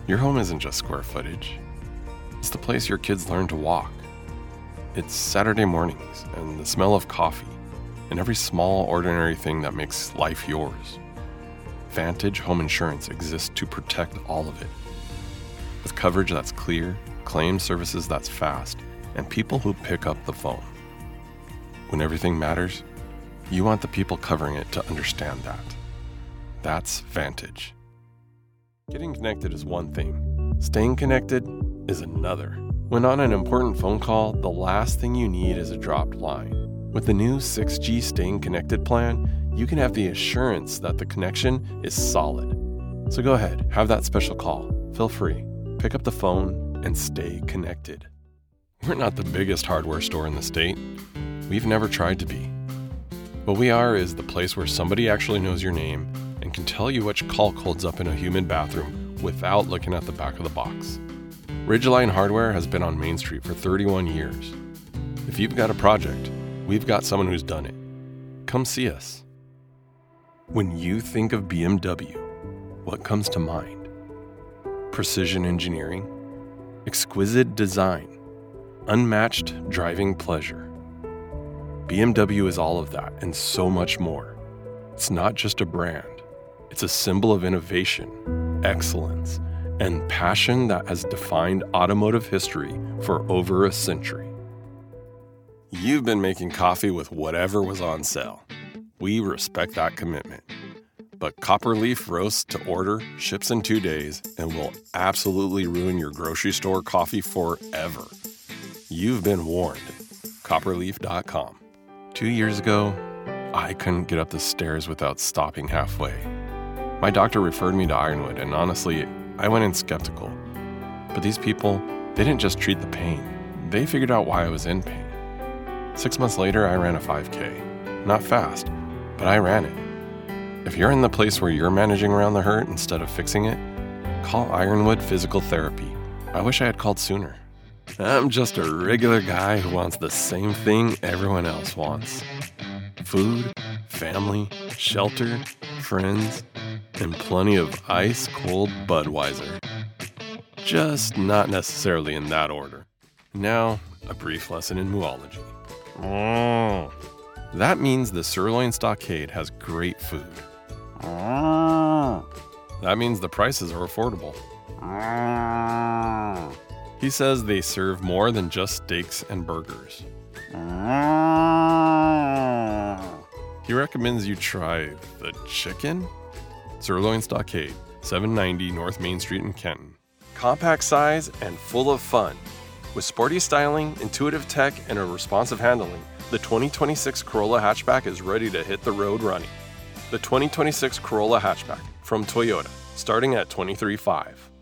Your home isn't just square footage. It's the place your kids learn to walk. It's Saturday mornings and the smell of coffee and every small, ordinary thing that makes life yours. Vantage Home Insurance exists to protect all of it. With coverage that's clear, claim services that's fast, and people who pick up the phone. When everything matters, you want the people covering it to understand that. That's Vantage. Getting connected is one thing. Staying connected is another. When on an important phone call, the last thing you need is a dropped line. With the new 6G Staying Connected plan, you can have the assurance that the connection is solid. So go ahead, have that special call. Feel free. Pick up the phone and stay connected. We're not the biggest hardware store in the state. We've never tried to be. What we are is the place where somebody actually knows your name and can tell you which call code's up in a humid bathroom without looking at the back of the box. Ridgeline Hardware has been on Main Street for 31 years. If you've got a project, we've got someone who's done it. Come see us. When you think of BMW, what comes to mind? Precision engineering, exquisite design, unmatched driving pleasure. BMW is all of that and so much more. It's not just a brand. It's a symbol of innovation, excellence, and passion that has defined automotive history for over a century. You've been making coffee with whatever was on sale. We respect that commitment. But Copperleaf roasts to order, ships in 2 days, and will absolutely ruin your grocery store coffee forever. You've been warned. Copperleaf.com. 2 years ago, I couldn't get up the stairs without stopping halfway. My doctor referred me to Ironwood, and honestly, I went in skeptical. But these people, they didn't just treat the pain. They figured out why I was in pain. 6 months later, I ran a 5K. Not fast, but I ran it. If you're in the place where you're managing around the hurt instead of fixing it, call Ironwood Physical Therapy. I wish I had called sooner. I'm just a regular guy who wants the same thing everyone else wants. Food, family, shelter, friends, and plenty of ice-cold Budweiser. Just not necessarily in that order. Now, a brief lesson in muology. That means the Sirloin Stockade has great food. That means the prices are affordable. He says they serve more than just steaks and burgers. He recommends you try the chicken? Sirloin Stockade, 790 North Main Street in Kenton. Compact size and full of fun. With sporty styling, intuitive tech, and a responsive handling, the 2026 Corolla hatchback is ready to hit the road running. The 2026 Corolla hatchback from Toyota, starting at $23,500.